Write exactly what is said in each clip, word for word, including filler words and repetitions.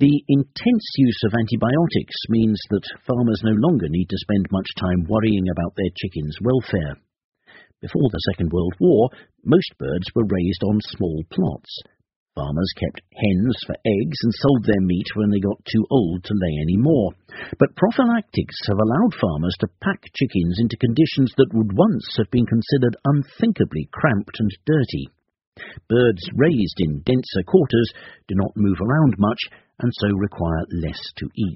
The intense use of antibiotics means that farmers no longer need to spend much time worrying about their chickens' welfare. Before the Second World War, most birds were raised on small plots. Farmers kept hens for eggs and sold their meat when they got too old to lay any more. But prophylactics have allowed farmers to pack chickens into conditions that would once have been considered unthinkably cramped and dirty. Birds raised in denser quarters do not move around much and so require less to eat.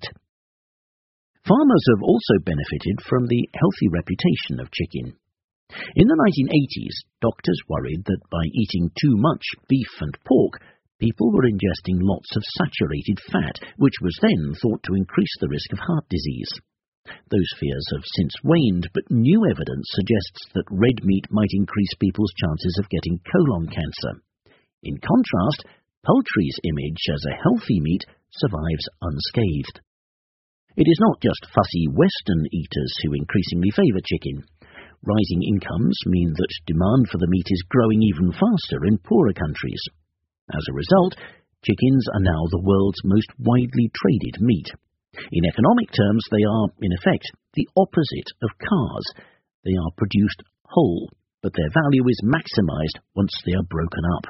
Farmers have also benefited from the healthy reputation of chicken. In the nineteen eighties, doctors worried that by eating too much beef and pork, people were ingesting lots of saturated fat, which was then thought to increase the risk of heart disease. Those fears have since waned, but new evidence suggests that red meat might increase people's chances of getting colon cancer. In contrast, poultry's image as a healthy meat survives unscathed. It is not just fussy Western eaters who increasingly favour chicken. Rising incomes mean that demand for the meat is growing even faster in poorer countries. As a result, chickens are now the world's most widely traded meat. In economic terms, they are, in effect, the opposite of cars. They are produced whole, but their value is maximised once they are broken up.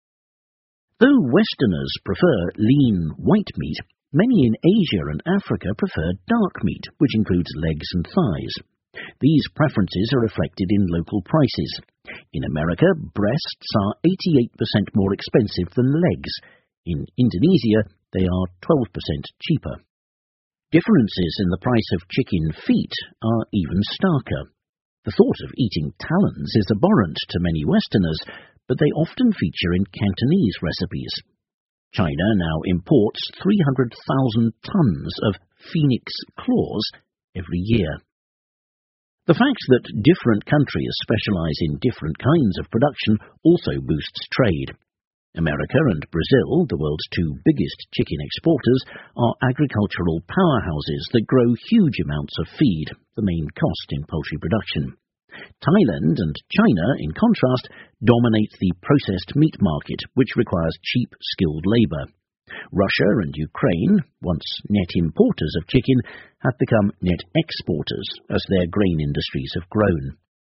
Though Westerners prefer lean, white meat, many in Asia and Africa prefer dark meat, which includes legs and thighs. These preferences are reflected in local prices. In America, breasts are eighty-eight percent more expensive than legs. In Indonesia, they are twelve percent cheaper. Differences in the price of chicken feet are even starker. The thought of eating talons is abhorrent to many Westerners, but they often feature in Cantonese recipes. China now imports three hundred thousand tons of phoenix claws every year. The fact that different countries specialize in different kinds of production also boosts trade. America and Brazil, the world's two biggest chicken exporters, are agricultural powerhouses that grow huge amounts of feed, the main cost in poultry production. Thailand and China, in contrast, dominate the processed meat market, which requires cheap, skilled labour. Russia and Ukraine, once net importers of chicken, have become net exporters as their grain industries have grown.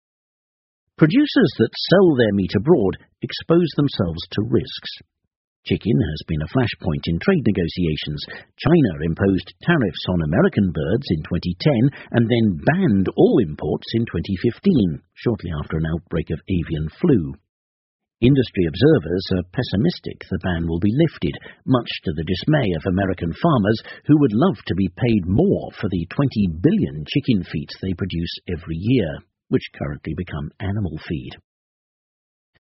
Producers that sell their meat abroad expose themselves to risks. Chicken has been a flashpoint in trade negotiations. China imposed tariffs on American birds in twenty ten and then banned all imports in twenty fifteen, shortly after an outbreak of avian flu. Industry observers are pessimistic the ban will be lifted, much to the dismay of American farmers who would love to be paid more for the twenty billion chicken feet they produce every year, which currently become animal feed.